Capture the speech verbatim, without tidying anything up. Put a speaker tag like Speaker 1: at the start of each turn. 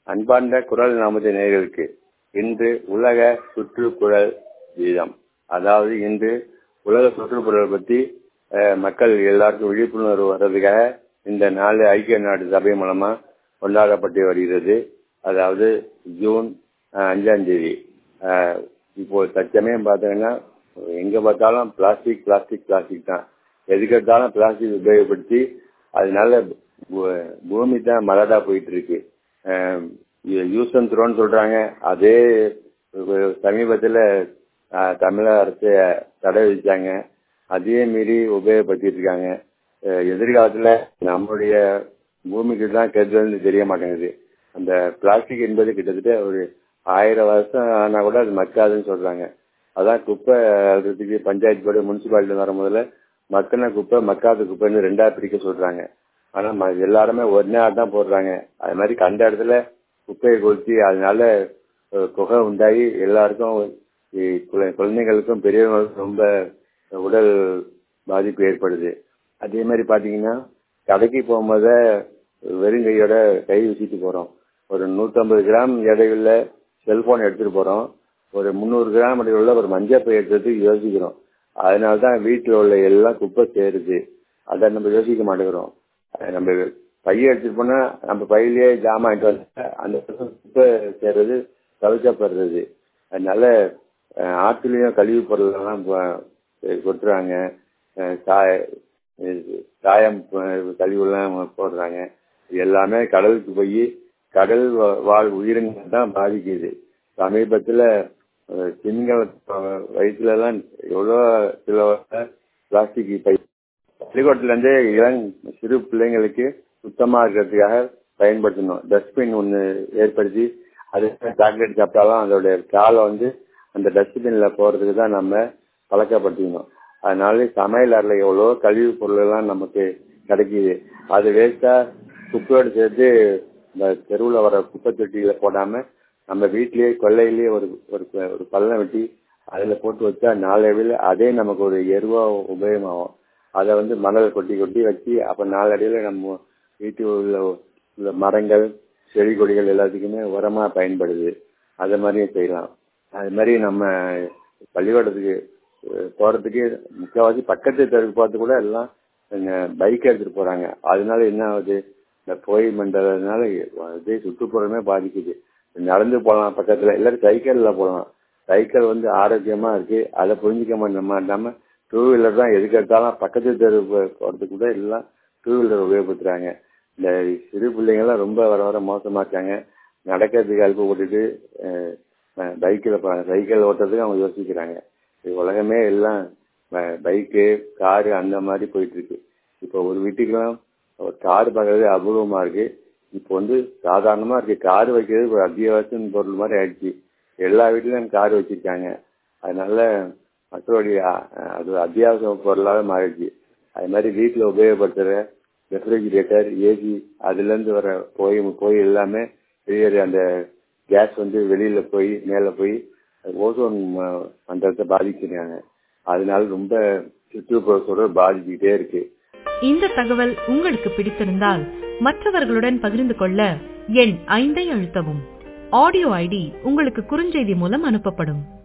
Speaker 1: அன்பார்ந்த குரல் நமது நேயர்களுக்கு இன்று உலக சுற்றுப்புறல் தினம். அதாவது இன்று உலக சுற்றுப்புறல் பற்றி மக்கள் எல்லாருக்கும் விழிப்புணர்வு வர்றதுக்காக இந்த நாள் ஐக்கிய நாடு சபை மூலமா கொண்டாடப்பட்டு வருகிறது. அதாவது ஜூன் அஞ்சாம் தேதி. இப்போ தற்சமயம் பார்த்தீங்கன்னா எங்க பார்த்தாலும் பிளாஸ்டிக் பிளாஸ்டிக் பிளாஸ்டிக் தான். எதுக்கு எடுத்தாலும் பிளாஸ்டிக் உபயோகப்படுத்தி அதனால பூமி தான் மலடா போயிட்டு இருக்கு. யூஸ் அண்ட் த்ரோன்னு சொல்றாங்க. அதே சமீபத்தில் தமிழக அரசு தடை விதிச்சாங்க. அதே மீறி உபயோகப்படுத்திட்டு இருக்காங்க. எதிர்காலத்தில் நம்மளுடைய பூமிக்கு தான் கெடுதல்னு தெரிய மாட்டேங்குது. அந்த பிளாஸ்டிக் என்பது கிட்டத்தட்ட ஒரு ஆயிரம் வருஷம் ஆனா கூட அது மக்காதுன்னு சொல்றாங்க. அதான் குப்பை அழுறதுக்கு பஞ்சாயத்து போர்டு முனிசிபாலிட்டி வர முதல்ல மக்கின குப்பை மக்காத குப்பைன்னு ரெண்டா பிரிக்க சொல்றாங்க. ஆனா எல்லாருமே ஒன்னே தான் போடுறாங்க. அது மாதிரி கண்ட இடத்துல குப்பையை கொளுத்தி அதனால புகை உண்டாகி எல்லாருக்கும் குழந்தைகளுக்கும் பெரியவங்களுக்கும் ரொம்ப உடல் பாதிப்பு ஏற்படுது. அதே மாதிரி பாத்தீங்கன்னா கடைக்கு போகும்போது வெறும் கையோட கை வீசிட்டு போறோம். ஒரு நூற்றம்பது கிராம் எடையுள்ள செல்போன் எடுத்துட்டு போறோம். ஒரு முந்நூறு கிராம் எடையுள்ள ஒரு மஞ்சள் பை எடுத்துட்டு யோசிக்கிறோம். அதனாலதான் வீட்டில் உள்ள எல்லாம் குப்பை சேருது. அதை நம்ம யோசிக்க மாட்டேங்கிறோம். நம்ம பைய எடுத்துட்டு போனா நம்ம பையிலேயே ஜாமான் வந்து அந்த குப்பை சேர்றது தவிர்க்கப்படுறது. அதனால ஆற்றுலயும் கழிவு பொருள் எல்லாம் கொட்டுறாங்க. சாயம் கழிவு எல்லாம் போடுறாங்க. எல்லாமே கடலுக்கு போய் கடல் வாழ் உயிரினங்கள் தான் பாதிக்குது. சமீபத்துல திங்கள் வயிற்றுல எல்லாம் எவ்வளோ சில பிளாஸ்டிக் பை பள்ளிக்கூடத்துல இருந்து இளம் சிறு பிள்ளைங்களுக்கு சுத்தமா இருக்கிறதுக்காக பயன்படுத்தணும். டஸ்ட்பின் ஒன்று ஏற்படுத்தி அது சாக்லேட் சாப்பிட்டாலும் அதோடைய காலை வந்து அந்த டஸ்ட்பின்ல போறதுக்கு தான் நம்ம பழக்கப்படுத்திக்கணும். அதனால சமையல் அறையில எவ்வளோ கழிவு பொருள் எல்லாம் நமக்கு கிடைக்குது. அது வேஸ்டா குப்பையோடு சேர்த்து இந்த தெருவில் வர குப்பை தொட்டியில போடாம நம்ம வீட்லயே கொள்ளையிலேயே ஒரு ஒரு பள்ளம் வெட்டி அதுல போட்டு வச்சா நாளடைவில் அதே நமக்கு ஒரு எருவா உபயோகமாகும். அதை வந்து மணல் கொட்டி கொட்டி வச்சு அப்ப நாளடைவில் நம்ம வீட்டில் உள்ள உள்ள மரங்கள் செடி கொடிகள் எல்லாத்துக்குமே உரமா பயன்படுது. அது மாதிரியும் செய்யலாம். அது மாதிரி நம்ம பள்ளிக்கூடத்துக்கு போறதுக்கு முக்கால்வாசி பக்கத்து தெருக்கு போறது கூட எல்லாம் பைக் எடுத்துட்டு போறாங்க. அதனால என்ன ஆகுது, இந்த போய் மண்டலனால இதே சுற்றுப்புறமே பாதிக்குது. நடந்து போகலாம், பக்கத்துல எல்லாரும் சைக்கிள்ல போகலாம். சைக்கிள் வந்து ஆரோக்கியமா இருக்கு. அதை புரிஞ்சிக்க மாட்டாம டூ வீலர் தான் எதுக்கு எடுத்தாலும் பக்கத்து தெரு போறதுக்கு கூட எல்லாம் டூ வீலர் உபயோகப்படுத்துறாங்க. இந்த சிறு பிள்ளைங்கெல்லாம் ரொம்ப வர வர மோசமா இருக்காங்க. நடக்கிறதுக்கு அல்ப ஓட்டிட்டு பைக்கில் போறாங்க. சைக்கிள் ஓட்டுறதுக்கு அவங்க யோசிக்கிறாங்க. உலகமே எல்லாம் பைக்கு காரு அந்த மாதிரி போயிட்டு இருக்கு. இப்போ ஒரு வீட்டுக்கெல்லாம் ஒரு கார் பார்க்கறது அபூர்வமா இருக்கு. இப்போ வந்து சாதாரணமா இருக்கு. கார் வைக்கிறது ஒரு அத்தியாவசிய பொருள் மாதிரி ஆயிடுச்சு. எல்லா வீட்லயும் கார் வச்சிருக்காங்க. அதனால மக்களுடைய அது அத்தியாவசிய பொருளாக மாறிடுச்சு. அது மாதிரி வீட்டுல உபயோகப்படுத்துற ரெஃப்ரிஜிரேட்டர், ஏசி அதுல இருந்து வர போய் போய் எல்லாமே வெளியேற அந்த கேஸ் வந்து வெளியில போய் மேல போய் ஓசோன் மண்டலத்தை பாதிக்கிறாங்க. அதனால ரொம்ப சுற்றுப்புறத்தோட பாதிச்சுக்கிட்டே இருக்கு.
Speaker 2: இந்த தகவல் உங்களுக்கு பிடித்திருந்தால் மற்றவர்களுடன் பகிர்ந்து கொள்ள எண் ஐந்தை அழுத்தவும். ஆடியோ ஐடி உங்களுக்கு குறுஞ்செய்தி மூலம் அனுப்பப்படும்.